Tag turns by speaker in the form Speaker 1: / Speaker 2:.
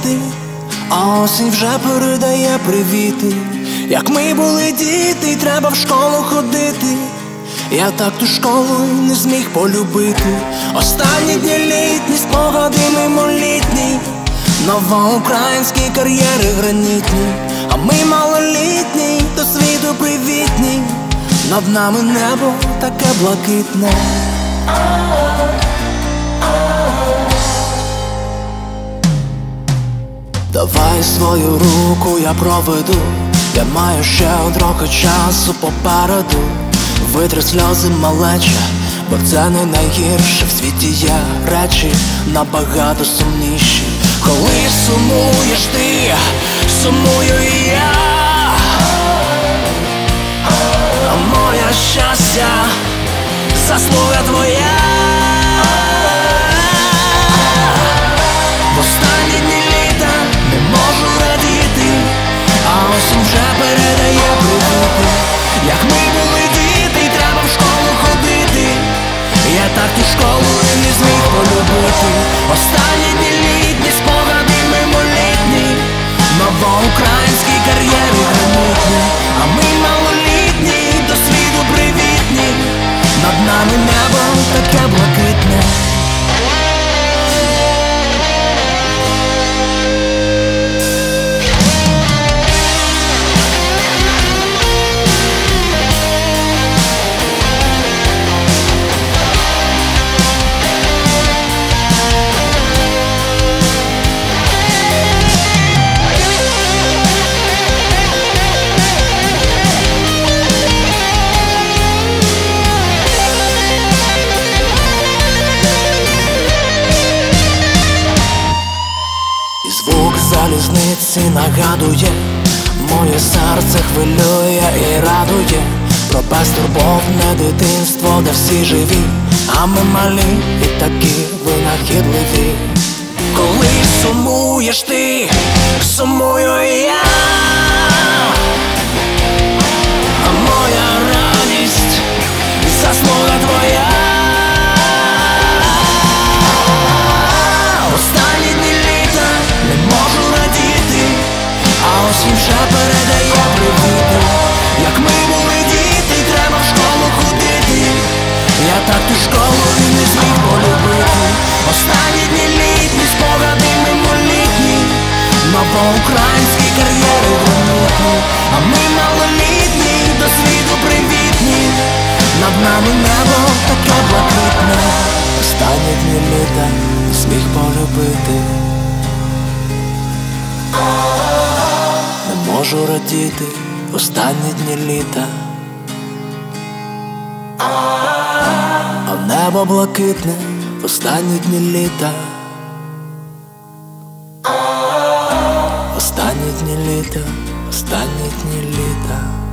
Speaker 1: квіти, а осінь вже передає привіти. Як ми були діти, й треба в школу ходити. Я так ту школу й не зміг полюбити. Останні дні літні, спогади мимолітні, новоукраїнські кар'єри гранітні. А ми малолітні, до світу привітні, над нами небо таке блакитне. Давай свою руку я проведу, я маю ще трохи часу попереду. Витри сльози, малеча, бо це не найгірше. В світі є речі набагато сумніші. Коли сумуєш ти, сумую і я, а моє щастя заслуга твоя. В останні дні літа не можу радіти, а осінь вже передає привіти. Як ми були діти, й треба в школу ходити. Я так ту школу і не зміг полюбити. Останні дні літні, спогади мимолітні, новоукраїнські кар'єри гранітні. А ми малолітні, до світу привітні, над нами небо таке блакитне. Звук залізниці нагадує, моє серце хвилює і радує про безтурботне дитинство, де всі живі, а ми малі і такі винахідливі. Коли сумуєш ти, сумую і я, а моя радість заслуга твоя. Останні дні літа не можу радіти, а осінь вже передає привіти. Як ми були діти, треба в школу ходити. Я так ту школу і не зміг полюбити. Останні дні літні, спогади мимолітні, новоукраїнські кар'єри гранітні. А ми малолітні, до світу привітні, над нами небо таке блакитне. Останні дні літа не зміг полюбити. Не можу радіти останні дні літа, а небо блакитне в останні дні літа. Останні дні літа, останні дні літа.